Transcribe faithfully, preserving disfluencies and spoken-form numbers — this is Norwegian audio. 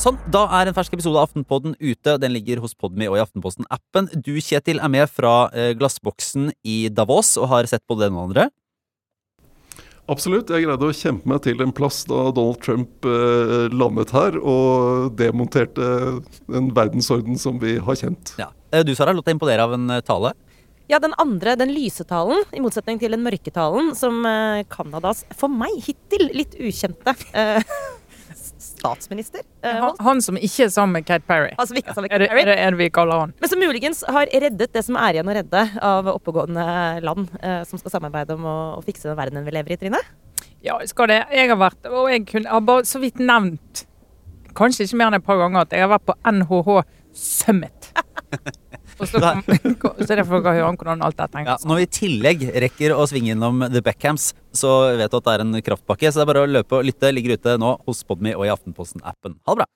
sånn, da er en fersk episode av Aftenpodden ute. Den ligger hos Podme og i Aftenposten-appen. Du, Kjetil, er med fra eh, glassboksen i Davos og har sett på det noen andre. Absolutt, jeg greide å kjempe meg til en plass da Donald Trump eh, landet her og demonterte den verdensorden som vi har kjent. Ja. Eh, Du, Sara, lot deg imponere av en eh, tale. Ja, den andre, den lysetalen, i motsetning til den mørketalen, som eh, Kanadas, for meg hittil, litt ukjente eh, statsminister. Eh, Han, han som ikke er sammen med Katy Perry. altså, ikke, altså, Er det, er det er det vi kaller han? Men som muligens har reddet det som er igjen å redde av oppegående land eh, som skal samarbeide om å, å fikse den verdenen vi lever i, Trine. Ja, skal det. Jeg har vært, og jeg kunne, har bare så vidt nevnt, kanskje ikke mer enn et par ganger, at jeg har vært på N H H Summit. Og så, kom, så derfor kan jeg høre om hvordan alt dette Ja, henger. når vi i tillegg rekker å svinge innom The Beckhams, så vet du at det er en kraftpakke. Så det er bare å løpe og lytte. Ligger ute nå hos Podme og i Aftenposten-appen. Ha det bra!